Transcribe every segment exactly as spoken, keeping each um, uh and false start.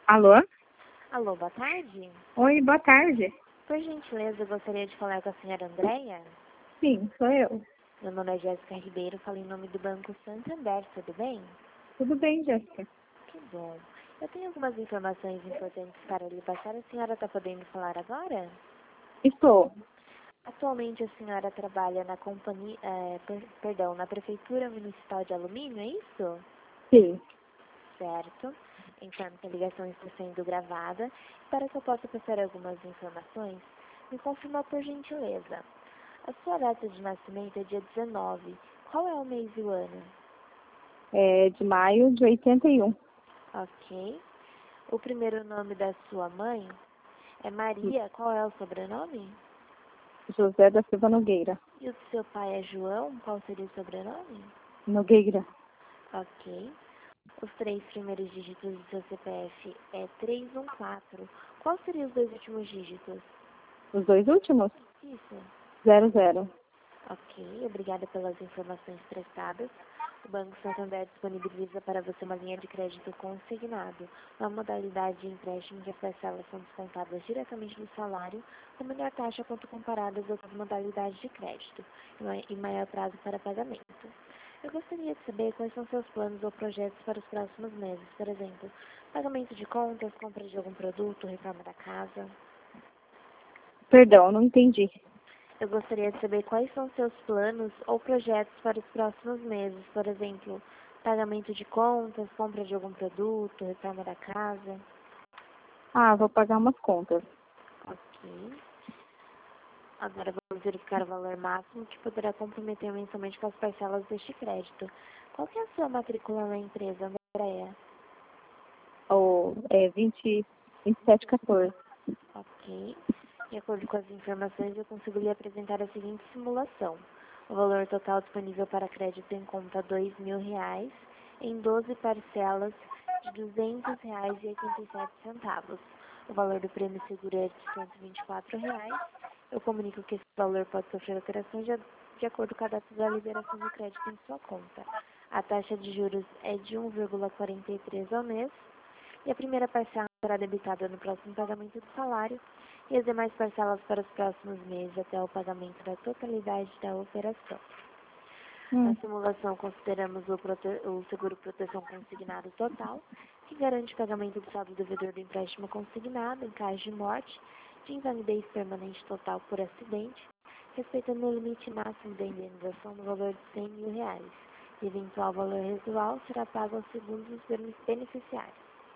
Alô? Alô, boa tarde. Oi, boa tarde. Por gentileza, eu gostaria de falar com a senhora Andréia. Sim, sou eu. Meu nome é Jéssica Ribeiro, falo em nome do Banco Santander, tudo bem? Tudo bem, Jéssica? Que bom. Eu tenho algumas informações importantes para lhe passar. A senhora está podendo falar agora? Estou. Atualmente a senhora trabalha na companhia, é, per, perdão, na Prefeitura Municipal de Alumínio, é isso? Sim. Certo. Informo que a ligação está sendo gravada. Para que eu possa passar algumas informações, me confirma por gentileza. A sua data de nascimento é dia dezenove. Qual é o mês e o ano? É de maio de oitenta e um. Ok. O primeiro nome da sua mãe é Maria. Qual é o sobrenome? José da Silva Nogueira. E o do seu pai é João. Qual seria o sobrenome? Nogueira. Ok. Os três primeiros dígitos do seu C P F é trezentos e quatorze. Qual seriam os dois últimos dígitos? Os dois últimos? Isso. Zero, zero. Ok, obrigada pelas informações prestadas. O Banco Santander disponibiliza para você uma linha de crédito consignado, uma modalidade de empréstimo que as parcelas são descontadas diretamente do salário, com menor taxa quanto comparadas às outras modalidades de crédito e maior prazo para pagamento. Eu gostaria de saber quais são seus planos ou projetos para os próximos meses, por exemplo, pagamento de contas, compra de algum produto, reforma da casa. Perdão, não entendi. Eu gostaria de saber quais são seus planos ou projetos para os próximos meses, por exemplo, pagamento de contas, compra de algum produto, reforma da casa. Ah, vou pagar umas contas. Ok. Agora vamos verificar o valor máximo que poderá comprometer mensalmente com as parcelas deste crédito. Qual que é a sua matrícula na empresa, Andréia? Ou é vinte, vinte e sete, quatorze. Ok. De acordo com as informações, eu consigo lhe apresentar a seguinte simulação. O valor total disponível para crédito em conta dois mil reais em doze parcelas de duzentos reais e oitenta e sete centavos. O valor do prêmio seguro é de cento e vinte e quatro reais. Eu comunico que esse valor pode sofrer alterações de, de acordo com a data da liberação do crédito em sua conta. A taxa de juros é de um vírgula quarenta e três ao mês e a primeira parcela será debitada no próximo pagamento do salário e as demais parcelas para os próximos meses até o pagamento da totalidade da operação. Na Hum. simulação, consideramos o, prote... o seguro proteção consignado total, que garante o pagamento do saldo devedor do empréstimo consignado em caso de morte, de invalidez permanente total por acidente, respeitando o limite máximo da indenização no valor de cem mil reais. E eventual valor residual será pago aos segundos beneficiários.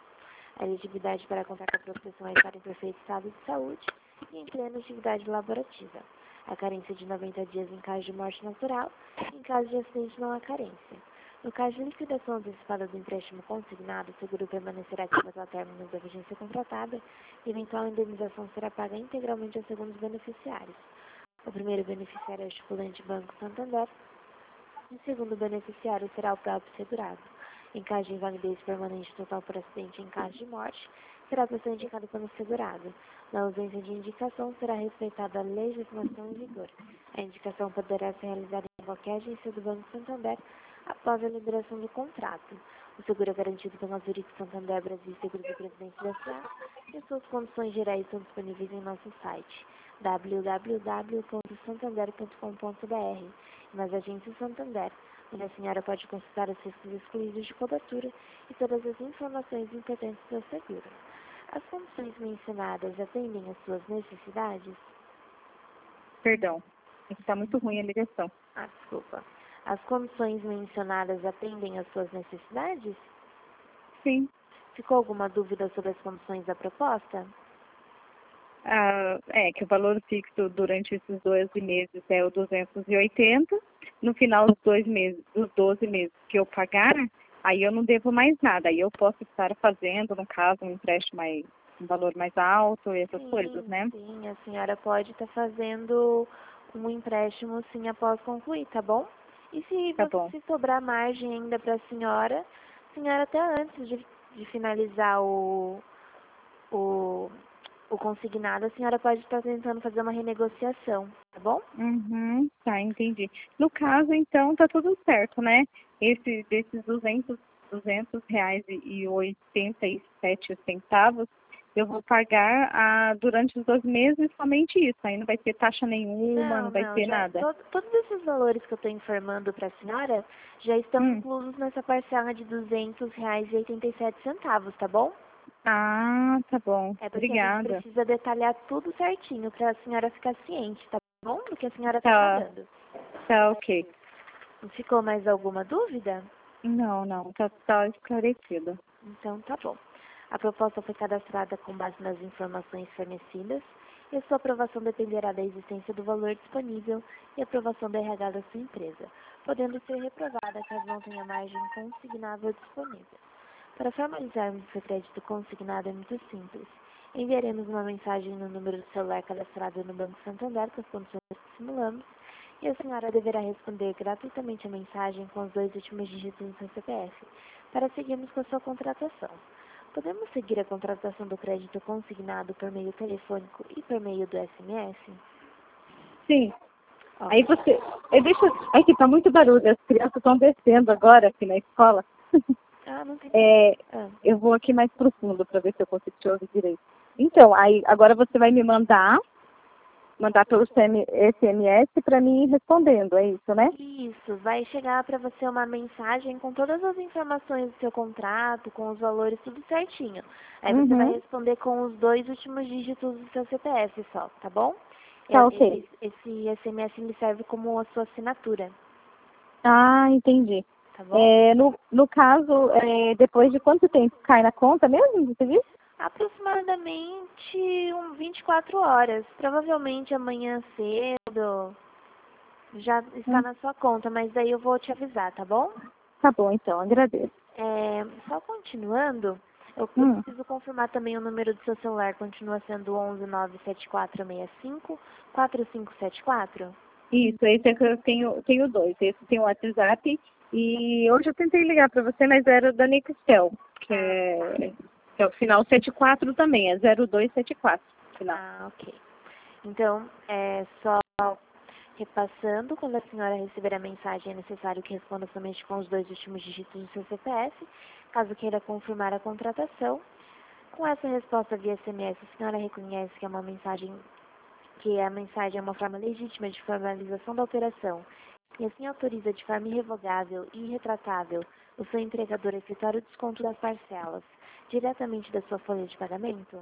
A elegibilidade para contar com a proteção é estar em perfeito estado de saúde e em plena atividade laborativa. A carência de noventa dias em caso de morte natural, em caso de acidente não há carência. No caso de liquidação antecipada do empréstimo consignado, o seguro permanecerá ativo até o término da vigência contratada e eventual indenização será paga integralmente aos segundos beneficiários. O primeiro beneficiário é o estipulante Banco Santander e o segundo beneficiário será o próprio segurado. Em caso de invalidez permanente total por acidente em caso de morte, será a pessoa indicada pelo segurado. Na ausência de indicação, será respeitada a legislação em vigor. A indicação poderá ser realizada em qualquer agência do Banco Santander após a liberação do contrato. O seguro é garantido pela Zurich Santander Brasil Seguros e Previdência S A e suas condições gerais são disponíveis em nosso site w w w ponto santander ponto com ponto b r e nas agências Santander, onde a senhora pode consultar os riscos excluídos de cobertura e todas as informações importantes do seguro. As condições mencionadas atendem às suas necessidades? Perdão. É que está muito ruim a ligação. Ah, desculpa. As condições mencionadas atendem às suas necessidades? Sim. Ficou alguma dúvida sobre as condições da proposta? Ah, é que o valor fixo durante esses doze meses é o duzentos e oitenta. No final dos dois meses, dos doze meses que eu pagar, aí eu não devo mais nada. Aí eu posso estar fazendo, no caso, um empréstimo mais, um valor mais alto e essas Sim, coisas, né? sim, a senhora pode estar fazendo um empréstimo sim após concluir, tá bom? E se, Tá você, bom. se sobrar margem ainda para a senhora, a senhora até antes de, de finalizar o, o, o consignado, a senhora pode estar tentando fazer uma renegociação, tá bom? Uhum, tá, entendi. No caso, então, tá tudo certo, né? Esse, desses duzentos duzentos reais e oitenta e sete centavos, eu vou pagar ah, durante os doze meses somente isso. Aí não vai ter taxa nenhuma, Não, não vai não, ter já, nada. to- todos esses valores que eu estou informando para a senhora já estão Hum. inclusos nessa parcela de duzentos reais e oitenta e sete centavos, tá bom? Ah, tá bom. É porque a gente Obrigada. precisa detalhar tudo certinho para a senhora ficar ciente, tá bom? Do que a senhora está Tá, pagando. tá ok. Ficou mais alguma dúvida? Não, não, tá, tá esclarecido. Então tá bom. A proposta foi cadastrada com base nas informações fornecidas e a sua aprovação dependerá da existência do valor disponível e aprovação da R H da sua empresa, podendo ser reprovada caso não tenha margem consignável disponível. Para formalizarmos o seu crédito consignado é muito simples. Enviaremos uma mensagem no número do celular cadastrado no Banco Santander com as condições que simulamos e a senhora deverá responder gratuitamente a mensagem com os dois últimos dígitos do seu C P F, para seguirmos com a sua contratação. Podemos seguir a contratação do crédito consignado por meio telefônico e por meio do S M S? Sim. Ó, Aí você. Eu deixo. Aqui tá muito barulho, as crianças estão descendo agora aqui na escola. ah, não tem É, ah, eu vou aqui mais profundo para ver se eu consigo te ouvir direito. Então, aí agora você vai me mandar, mandar pelo C M S M S para mim ir respondendo, é isso, né? Isso, vai chegar para você uma mensagem com todas as informações do seu contrato, com os valores, tudo certinho. Aí você vai Uhum. responder com os dois últimos dígitos do seu C P F só, tá bom? Tá É, ok. Esse, esse S M S ele serve como a sua assinatura, Ah, entendi. tá bom? É, no, no caso, é, depois de quanto tempo cai na conta mesmo, você disse? Aproximadamente um vinte e quatro horas. Provavelmente amanhã cedo já está Hum, na sua conta, mas daí eu vou te avisar, tá bom? tá bom, então, agradeço. É, só continuando, eu, eu Hum, preciso confirmar também o número do seu celular. Continua sendo onze nove sete quatro seis cinco quatro cinco sete quatro? isso, esse é que eu tenho, tenho dois. Esse tem o WhatsApp e hoje eu tentei ligar para você, mas era da Nextel, que Ah, é, que é o final setenta e quatro também, é zero dois setenta e quatro, final. ah, ok. Então, é só repassando, quando a senhora receber a mensagem, é necessário que responda somente com os dois últimos dígitos do seu C P F, caso queira confirmar a contratação. Com essa resposta via S M S, a senhora reconhece que é uma mensagem, que a mensagem é uma forma legítima de formalização da operação e assim autoriza de forma irrevogável e irretratável o seu empregador a efetuar o desconto das parcelas diretamente da sua folha de pagamento?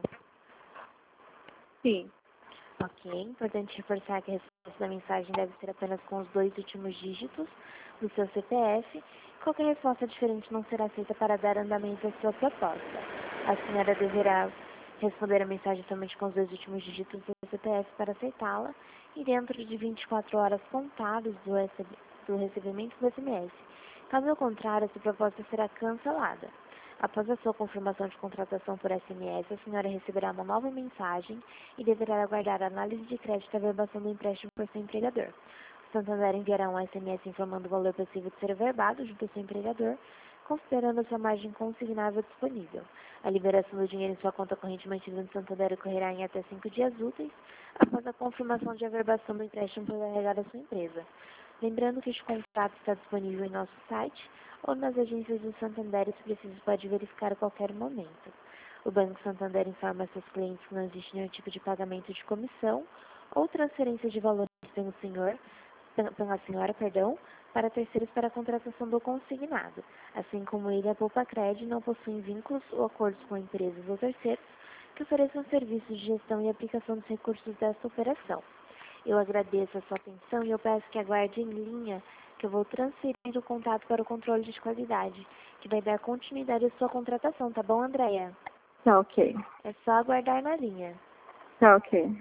Sim, Ok, importante reforçar que a resposta da mensagem deve ser apenas com os dois últimos dígitos do seu C P F. Qualquer resposta diferente não será aceita para dar andamento à sua proposta. A senhora deverá responder a mensagem somente com os dois últimos dígitos do seu C P F para aceitá-la e dentro de vinte e quatro horas contadas do, receb- do recebimento do S M S. Caso contrário, essa proposta será cancelada. Após a sua confirmação de contratação por S M S, a senhora receberá uma nova mensagem e deverá aguardar a análise de crédito e a verbação do empréstimo por seu empregador. O Santander enviará um S M S informando o valor possível de ser averbado junto ao seu empregador, considerando a sua margem consignável disponível. A liberação do dinheiro em sua conta corrente mantida no Santander ocorrerá em até cinco dias úteis após a confirmação de averbação do empréstimo pelo R H da sua empresa. Lembrando que este contrato está disponível em nosso site ou nas agências do Santander e, se preciso, pode verificar a qualquer momento. O Banco Santander informa seus clientes que não existe nenhum tipo de pagamento de comissão ou transferência de valores pelo senhor, pela senhora, perdão, para terceiros para a contratação do consignado. Assim como ele, a Poupa Cred não possui vínculos ou acordos com empresas ou terceiros que ofereçam serviços de gestão e aplicação dos recursos desta operação. Eu agradeço a sua atenção e eu peço que aguarde em linha, que eu vou transferir o contato para o controle de qualidade, que vai dar continuidade à sua contratação, tá bom, Andréia? tá ok, É só aguardar na linha. tá ok.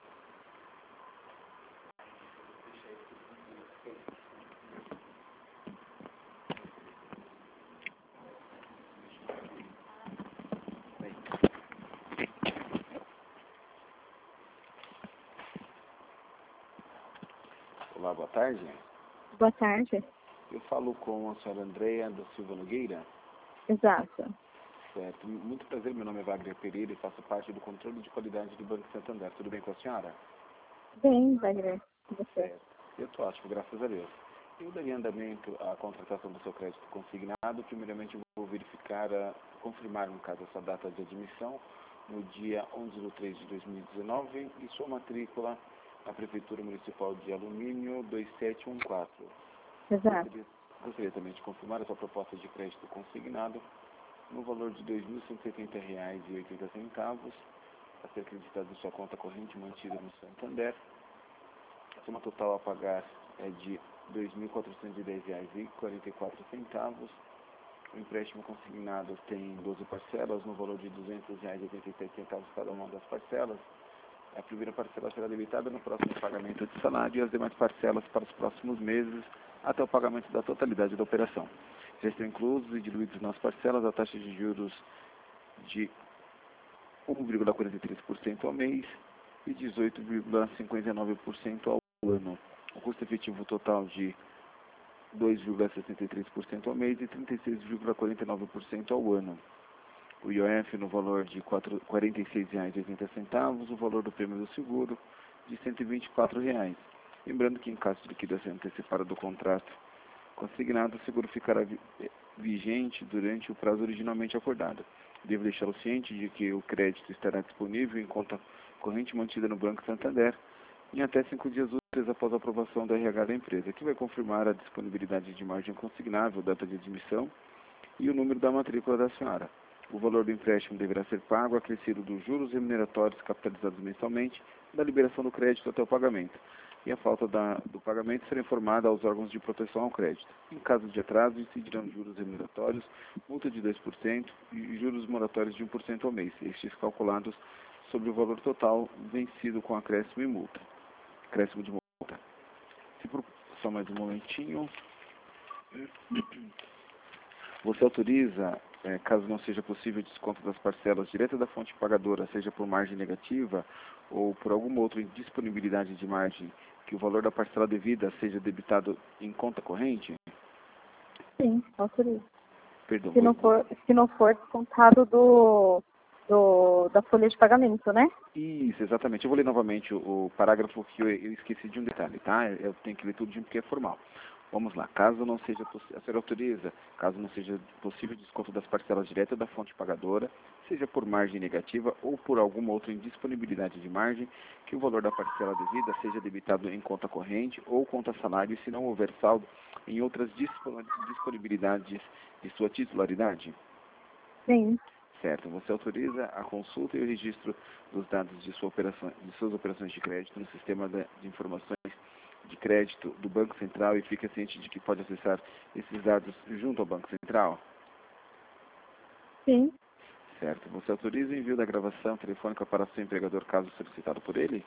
Olá, boa tarde. Boa tarde. Eu falo com a senhora Andréia da Silva Nogueira. Exato. Certo. Muito prazer, meu nome é Wagner Pereira e faço parte do controle de qualidade do Banco Santander. Tudo bem com a senhora? Bem, Wagner, você. Certo. Eu estou ótimo, graças a Deus. Eu daria andamento à contratação do seu crédito consignado. Primeiramente, eu vou verificar, a, confirmar, no caso, a sua data de admissão, no dia onze de três de dois mil e dezenove, e sua matrícula na Prefeitura Municipal de Alumínio dois sete um quatro. Exato. Gostaria, gostaria também de confirmar a sua proposta de crédito consignado no valor de dois mil cento e setenta reais e oitenta centavos, a ser acreditado em sua conta corrente mantida no Santander. A soma total a pagar é de dois mil quatrocentos e dez reais e quarenta e quatro centavos. O empréstimo consignado tem doze parcelas no valor de duzentos reais e oitenta e sete centavos cada uma das parcelas. A primeira parcela será debitada no próximo pagamento de salário e as demais parcelas para os próximos meses até o pagamento da totalidade da operação. Já estão inclusos e diluídos nas parcelas a taxa de juros de um vírgula quarenta e três por cento ao mês e dezoito vírgula cinquenta e nove por cento ao ano. O custo efetivo total de dois vírgula sessenta e três por cento ao mês e trinta e seis vírgula quarenta e nove por cento ao ano. O I O F no valor de quarenta e seis reais e oitenta centavos, o valor do prêmio do seguro de cento e vinte e quatro reais. Lembrando que em caso de liquidação antecipada do contrato consignado, o seguro ficará vigente durante o prazo originalmente acordado. Devo deixá-lo ciente de que o crédito estará disponível em conta corrente mantida no Banco Santander em até cinco dias úteis após a aprovação do R H da empresa, que vai confirmar a disponibilidade de margem consignável, data de admissão e o número da matrícula da senhora. O valor do empréstimo deverá ser pago acrescido dos juros remuneratórios capitalizados mensalmente da liberação do crédito até o pagamento, e a falta da, do pagamento será informada aos órgãos de proteção ao crédito. Em caso de atraso, incidirão juros remuneratórios, multa de dois por cento e juros moratórios de um por cento ao mês, estes calculados sobre o valor total vencido com acréscimo e multa. Acréscimo de multa. Se por... Só mais um momentinho. Você autoriza, é, caso não seja possível desconto das parcelas direto da fonte pagadora, seja por margem negativa ou por alguma outra indisponibilidade de margem, que o valor da parcela devida seja debitado em conta corrente? Sim, autorizo. Perdão. Se não for, se não for descontado do, do, da folha de pagamento, né? Isso, exatamente. Eu vou ler novamente o, o parágrafo que eu, eu esqueci de um detalhe, tá? Eu tenho que ler tudo porque é formal. Vamos lá. Caso não seja possível, a senhora autoriza, caso não seja possível desconto das parcelas diretas da fonte pagadora, seja por margem negativa ou por alguma outra indisponibilidade de margem, que o valor da parcela devida seja debitado em conta corrente ou conta salário, se não houver saldo em outras disponibilidades de sua titularidade? Sim. Certo. Você autoriza a consulta e o registro dos dados de, sua operação, de suas operações de crédito no sistema de, de informações de crédito do Banco Central e fica ciente de que pode acessar esses dados junto ao Banco Central? Sim. Certo. Você autoriza o envio da gravação telefônica para seu empregador caso solicitado por ele?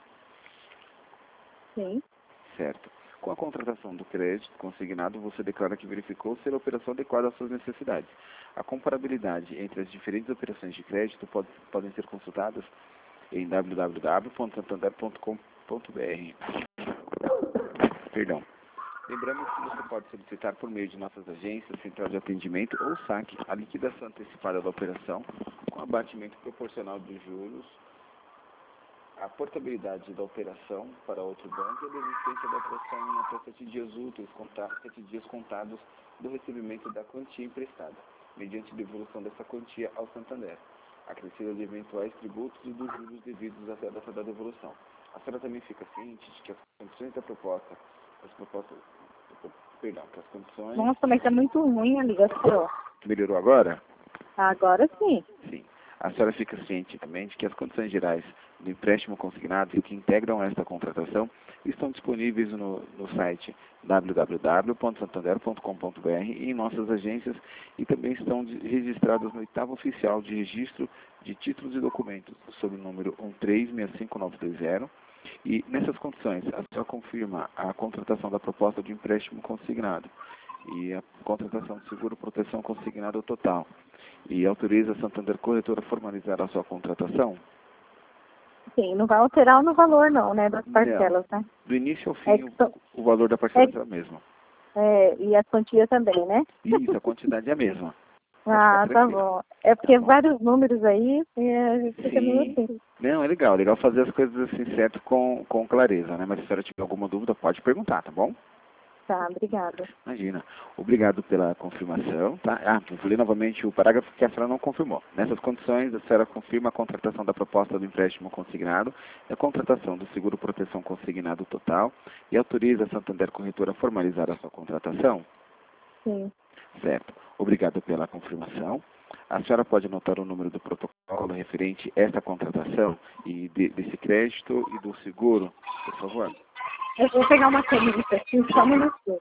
Sim. Certo. Com a contratação do crédito consignado, você declara que verificou ser a operação adequada às suas necessidades. A comparabilidade entre as diferentes operações de crédito pode, podem ser consultadas em w w w ponto santander ponto com ponto b r. Perdão. Lembramos que você pode solicitar por meio de nossas agências, central de atendimento ou saque a liquidação antecipada da operação com abatimento proporcional dos juros, a portabilidade da operação para outro banco e a desistência da operação em até sete dias úteis, contados, sete dias contados do recebimento da quantia emprestada, mediante devolução dessa quantia ao Santander, acrescida de eventuais tributos e dos juros devidos até a data da devolução. A senhora também fica ciente de que as condições da proposta, as propostas, perdão, que as condições... Nossa, mas tá muito ruim a ligação. Melhorou agora? Agora sim. Sim. A senhora fica ciente também de que as condições gerais do empréstimo consignado e que integram esta contratação estão disponíveis no, no site w w w ponto santander ponto com ponto b r e em nossas agências e também estão de, registradas no oitavo oficial de registro de títulos e documentos, sob o número um três seis cinco nove dois zero. E nessas condições, a senhora confirma a contratação da proposta de empréstimo consignado e a contratação de seguro proteção consignado total. E autoriza a Santander Corretora a formalizar a sua contratação? Sim, não vai alterar no valor não, né, das parcelas, não. né? Do início ao fim, é o, o valor da parcela é, será o mesmo. É, e a quantia também, né? Isso, a quantidade é a mesma. Ah, tá bom. É porque tá bom. Vários números aí, e a gente fica meio assim. Não, é legal, legal fazer as coisas assim certo com, com clareza, né? Mas se a senhora tiver alguma dúvida, pode perguntar, tá bom? Tá, obrigada. Imagina. Obrigado pela confirmação, tá? Ah, vou ler novamente o parágrafo que a senhora não confirmou. Nessas condições, a senhora confirma a contratação da proposta do empréstimo consignado e a contratação do seguro proteção consignado total e autoriza a Santander Corretora a formalizar a sua contratação? Sim. Certo. Obrigado pela confirmação. A senhora pode anotar o número do protocolo referente a esta contratação e de, desse crédito e do seguro, por favor? Eu vou pegar uma caneta aqui, só um minutinho.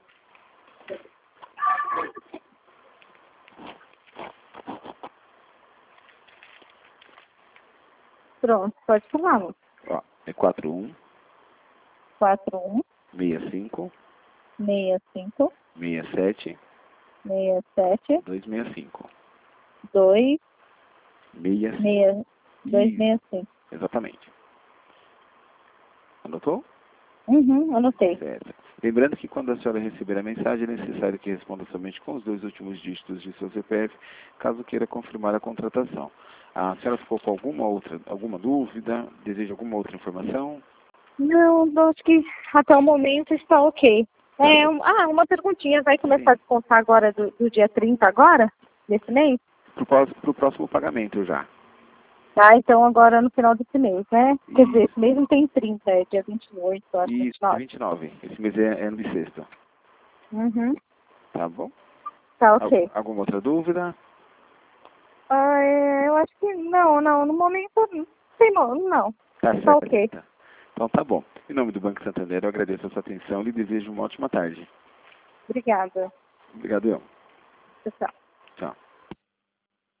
Pronto, pode falar, moço. Ó, é quatro um quatro um seis cinco seis cinco seis sete seis sete dois seis cinco. dois Seis seis dois seis cinco. Exatamente. Anotou? Uhum, anotei. Certo. Lembrando que quando a senhora receber a mensagem, é necessário que responda somente com os dois últimos dígitos de seu C P F, caso queira confirmar a contratação. A senhora ficou com alguma outra, alguma dúvida? Deseja alguma outra informação? Não, eu acho que até o momento está ok. É, um- ah, uma perguntinha, vai começar a descontar agora do, do dia trinta agora, desse mês? Para o próximo pagamento já. Tá, então agora no final desse mês, né? Quer dizer, esse mês não tem trinta, é dia vinte e oito, eu acho, E vinte e nove. vinte e nove. Esse mês é, é no bissexto. Uhum, Tá bom? tá ok. Al- alguma outra dúvida? Ah, é, eu acho que não, não, no momento não tem não, não. Tá Tá certo. ok. Tá. Então tá bom. Em nome do Banco Santander, eu agradeço a sua atenção e lhe desejo uma ótima tarde. Obrigada. Obrigado, eu. Tchau, tchau.